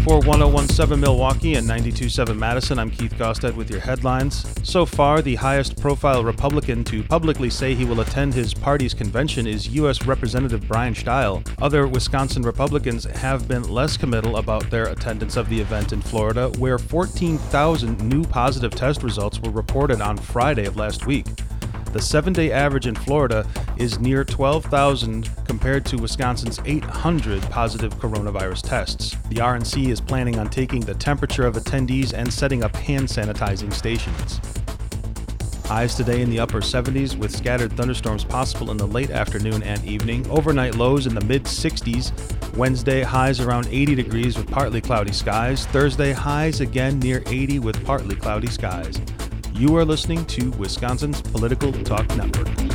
For 1017 Milwaukee and 92.7 Madison, I'm Keith Gostad with your headlines. So far, the highest profile Republican to publicly say he will attend his party's convention is U.S. Representative Brian Steil. Other Wisconsin Republicans have been less committal about their attendance of the event in Florida, where 14,000 new positive test results were reported on Friday of last week. The 7-day average in Florida is near 12,000 compared to Wisconsin's 800 positive coronavirus tests. The RNC is planning on taking the temperature of attendees and setting up hand sanitizing stations. Highs today in the upper 70s with scattered thunderstorms possible in the late afternoon and evening. Overnight lows in the mid-60s. Wednesday, highs around 80 degrees with partly cloudy skies. Thursday, highs again near 80 with partly cloudy skies. You are listening to Wisconsin's Political Talk Network.